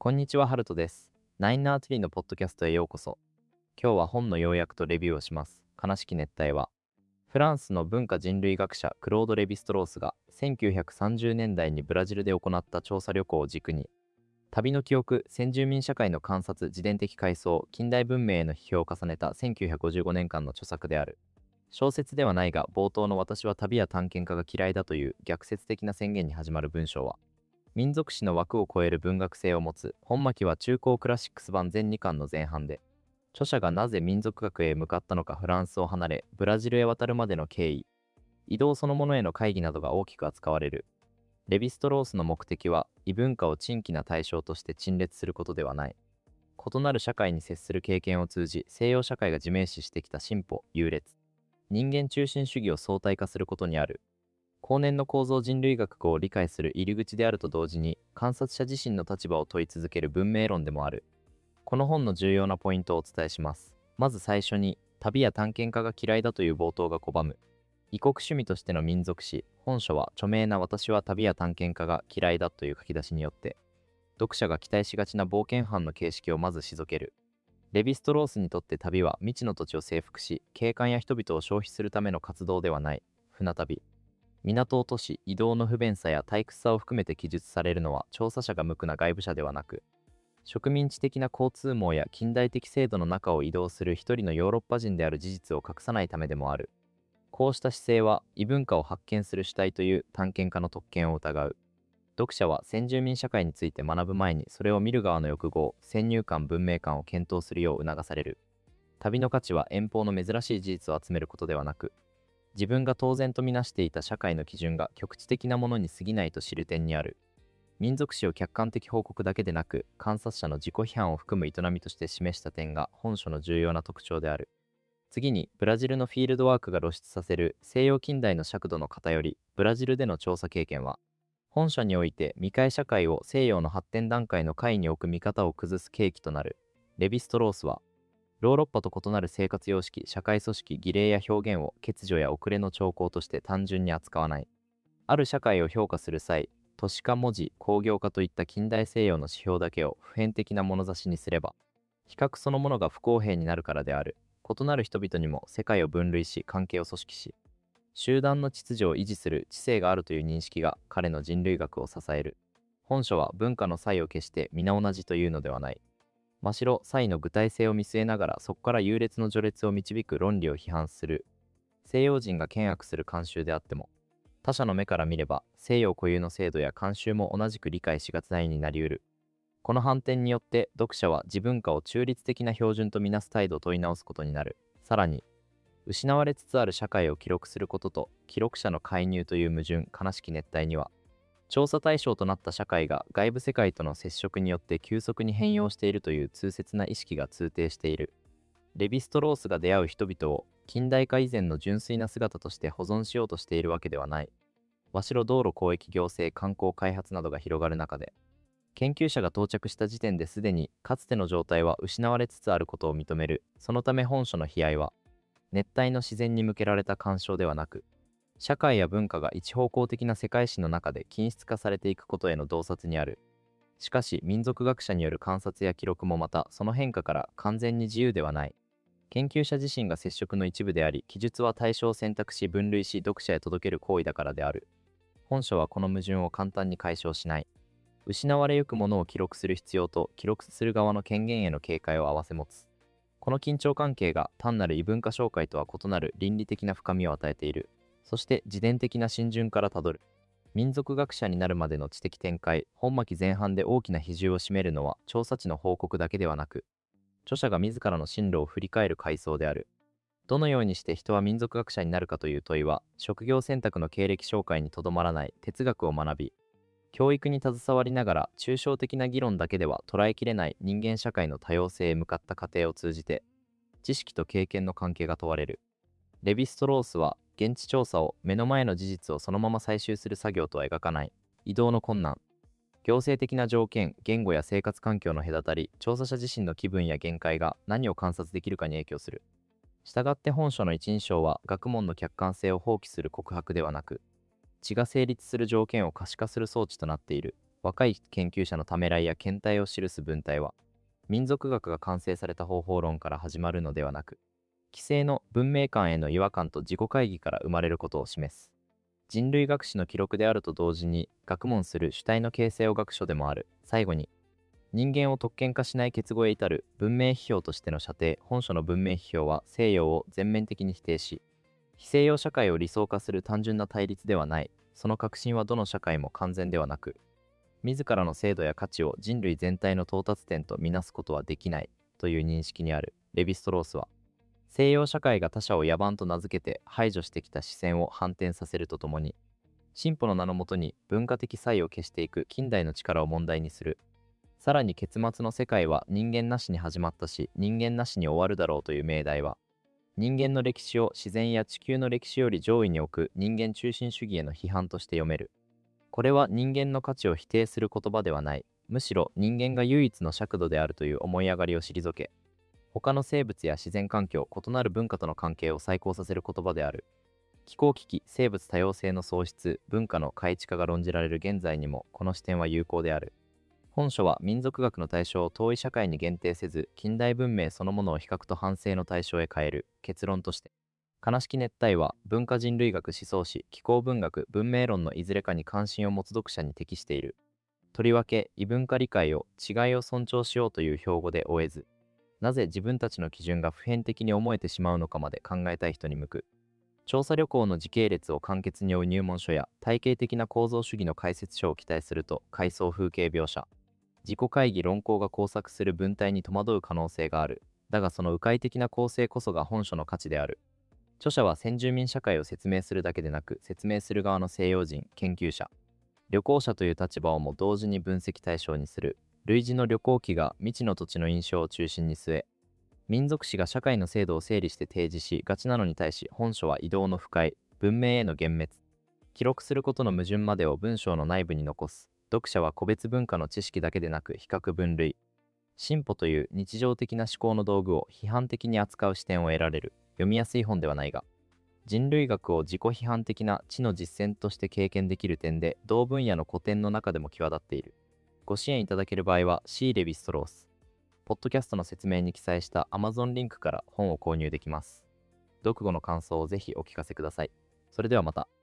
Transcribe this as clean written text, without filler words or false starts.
こんにちは、ハルトです。ナインナーツリーのポッドキャストへようこそ。今日は本の要約とレビューをします。悲しき熱帯は、フランスの文化人類学者クロード・レヴィストロースが1930年代にブラジルで行った調査旅行を軸に、旅の記憶、先住民社会の観察、自伝的回想、近代文明への批評を重ねた1955年間の著作である。小説ではないが、冒頭の私は旅や探検家が嫌いだという逆説的な宣言に始まる文章は、民族史の枠を超える文学性を持つ。本巻は中高クラシックス版全2巻の前半で、著者がなぜ民族学へ向かったのか、フランスを離れブラジルへ渡るまでの経緯、移動そのものへの会議などが大きく扱われる。レヴィストロースの目的は異文化を珍奇な対象として陳列することではない。異なる社会に接する経験を通じ、西洋社会が自明視してきた進歩、優劣、人間中心主義を相対化することにある。後年の構造人類学を理解する入り口であると同時に、観察者自身の立場を問い続ける文明論でもある。この本の重要なポイントをお伝えします。まず最初に、旅や探検家が嫌いだという冒頭が拒む。異国趣味としての民族史、本書は著名な私は旅や探検家が嫌いだという書き出しによって、読者が期待しがちな冒険犯の形式をまず退ける。レヴィストロースにとって旅は未知の土地を征服し、景観や人々を消費するための活動ではない。船旅。港を都市、移動の不便さや退屈さを含めて記述されるのは、調査者が無垢な外部者ではなく、植民地的な交通網や近代的制度の中を移動する一人のヨーロッパ人である事実を隠さないためでもある。こうした姿勢は、異文化を発見する主体という探検家の特権を疑う。読者は先住民社会について学ぶ前に、それを見る側の欲望、先入観、文明観を検討するよう促される。旅の価値は遠方の珍しい事実を集めることではなく、自分が当然とみなしていた社会の基準が局地的なものに過ぎないと知る点にある。民族史を客観的報告だけでなく、観察者の自己批判を含む営みとして示した点が本書の重要な特徴である。次に、ブラジルのフィールドワークが露出させる西洋近代の尺度の偏り、ブラジルでの調査経験は、本書において未開社会を西洋の発展段階の下位に置く見方を崩す契機となる。レヴィストロースは、ヨーロッパと異なる生活様式、社会組織、儀礼や表現を欠如や遅れの兆候として単純に扱わない。ある社会を評価する際、都市化、文字、工業化といった近代西洋の指標だけを普遍的な物差しにすれば、比較そのものが不公平になるからである。異なる人々にも世界を分類し、関係を組織し、集団の秩序を維持する知性があるという認識が彼の人類学を支える。本書は文化の差異を決して皆同じというのではない。真白差異の具体性を見据えながら、そこから優劣の序列を導く論理を批判する。西洋人が険悪する慣習であっても、他者の目から見れば西洋固有の制度や慣習も同じく理解しがたいになりうる。この反転によって読者は自文化を中立的な標準とみなす態度を問い直すことになる。さらに、失われつつある社会を記録することと記録者の介入という矛盾、悲しき熱帯には、調査対象となった社会が外部世界との接触によって急速に変容しているという痛切な意識が通底している。レヴィストロースが出会う人々を近代化以前の純粋な姿として保存しようとしているわけではない。和白道路交易行政観光開発などが広がる中で、研究者が到着した時点ですでにかつての状態は失われつつあることを認める。そのため本書の悲哀は、熱帯の自然に向けられた干渉ではなく、社会や文化が一方向的な世界史の中で均質化されていくことへの洞察にある。しかし、民族学者による観察や記録もまた、その変化から完全に自由ではない。研究者自身が接触の一部であり、記述は対象を選択し分類し読者へ届ける行為だからである。本書はこの矛盾を簡単に解消しない。失われゆくものを記録する必要と記録する側の権限への警戒を併せ持つ。この緊張関係が単なる異文化紹介とは異なる倫理的な深みを与えている。そして自伝的な浸潤からたどる。民族学者になるまでの知的展開、本巻前半で大きな比重を占めるのは調査地の報告だけではなく、著者が自らの進路を振り返る回想である。どのようにして人は民族学者になるかという問いは、職業選択の経歴紹介にとどまらない哲学を学び、教育に携わりながら抽象的な議論だけでは捉えきれない人間社会の多様性へ向かった過程を通じて、知識と経験の関係が問われる。レヴィストロースは、現地調査を目の前の事実をそのまま採集する作業とは描かない。移動の困難、行政的な条件、言語や生活環境の隔たり、調査者自身の気分や限界が何を観察できるかに影響する。したがって本書の一人称は、学問の客観性を放棄する告白ではなく、知が成立する条件を可視化する装置となっている。 若い研究者のためらいや見解を記す文体は、民族学が完成された方法論から始まるのではなく、既成の文明観への違和感と自己懐疑から生まれることを示す。人類学史の記録であると同時に、学問する主体の形成を学書でもある。最後に、人間を特権化しない結合へ至る文明批評としての射程、本書の文明批評は西洋を全面的に否定し、非西洋社会を理想化する単純な対立ではない。その革新はどの社会も完全ではなく、自らの制度や価値を人類全体の到達点とみなすことはできないという認識にある。レヴィストロースは、西洋社会が他者を野蛮と名付けて排除してきた視線を反転させるとともに、進歩の名のもとに文化的差異を消していく近代の力を問題にする。さらに結末の世界は人間なしに始まったし、人間なしに終わるだろうという命題は、人間の歴史を自然や地球の歴史より上位に置く人間中心主義への批判として読める。これは人間の価値を否定する言葉ではない。むしろ人間が唯一の尺度であるという思い上がりを退け、他の生物や自然環境、異なる文化との関係を再考させる言葉である。気候危機、生物多様性の喪失、文化の開地化が論じられる現在にも、この視点は有効である。本書は民族学の対象を遠い社会に限定せず、近代文明そのものを比較と反省の対象へ変える。結論として、悲しき熱帯は文化人類学思想史、気候文学、文明論のいずれかに関心を持つ読者に適している。とりわけ、異文化理解を違いを尊重しようという標語で終えず、なぜ自分たちの基準が普遍的に思えてしまうのかまで考えたい人に向く。調査旅行の時系列を簡潔に追う入門書や体系的な構造主義の解説書を期待すると、階層風景描写、自己会議論考が交錯する文体に戸惑う可能性がある。だがその迂回的な構成こそが本書の価値である。著者は先住民社会を説明するだけでなく、説明する側の西洋人、研究者、旅行者という立場をも同時に分析対象にする。類似の旅行記が未知の土地の印象を中心に据え、民族史が社会の制度を整理して提示しがちなのに対し、本書は移動の不快、文明への幻滅、記録することの矛盾までを文章の内部に残す。読者は個別文化の知識だけでなく、比較分類、進歩という日常的な思考の道具を批判的に扱う視点を得られる。読みやすい本ではないが、人類学を自己批判的な知の実践として経験できる点で、同分野の古典の中でも際立っている。ご支援いただける場合は C レヴィストロース、ポッドキャストの説明に記載した Amazon リンクから本を購入できます。読後の感想をぜひお聞かせください。それではまた。